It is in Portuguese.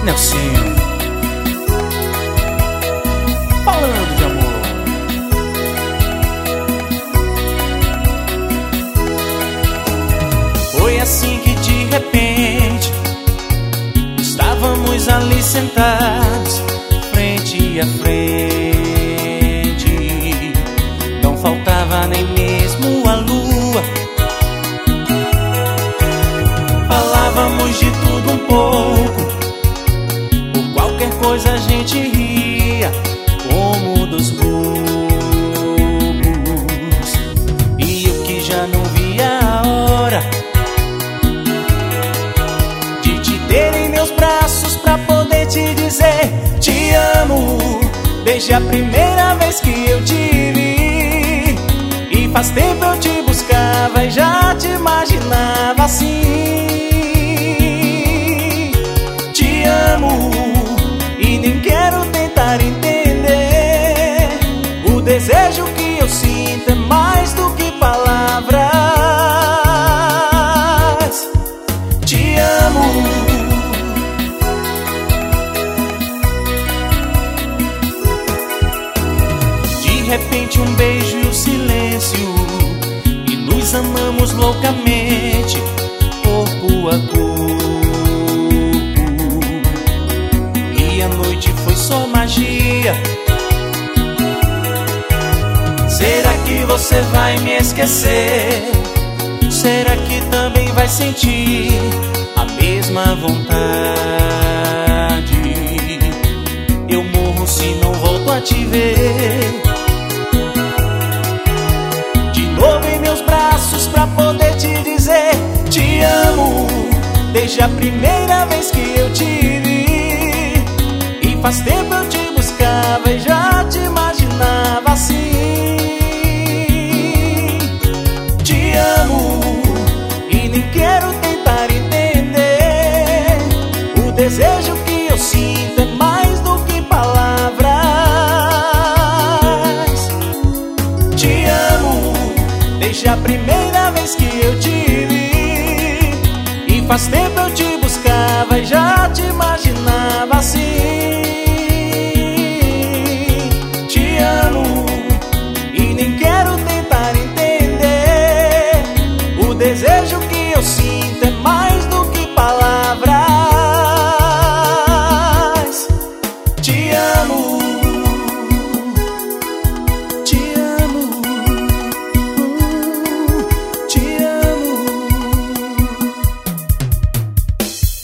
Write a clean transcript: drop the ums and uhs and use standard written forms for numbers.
Nelsinho, falando de amor. Foi assim que de repente estávamos ali sentados, frente a frente. Não faltava nem mesmo a lua. Falávamos de tudo um pouco, por qualquer coisa a gente ria, como dos bobos. E eu que já não via a hora de te ter em meus braços pra poder te dizer te amo, desde a primeira vez que eu te vi. E faz tempo eu te buscava e já te imaginava assim. Te amo e nem quero tentar entender. O desejo que eu sinto é mais do que palavras. Te amo. De repente um beijo e o silêncio, e nos amamos loucamente, corpo a corpo. E a noite foi só magia. Será que você vai me esquecer? Será que também vai sentir a mesma vontade? Eu morro se não volto a te ver de novo em meus braços pra poder te dizer te amo, desde a primeira vez que eu te vi. E faz tempo eu te buscava e já te imaginava assim. Te amo e nem quero tentar entender. O desejo que eu sinto é mais do que palavras. Te amo desde a primeira vez que eu te vi. E faz tempo eu te buscava e já te imaginava assim. Te amo e nem quero tentar entender. O desejo que eu sinto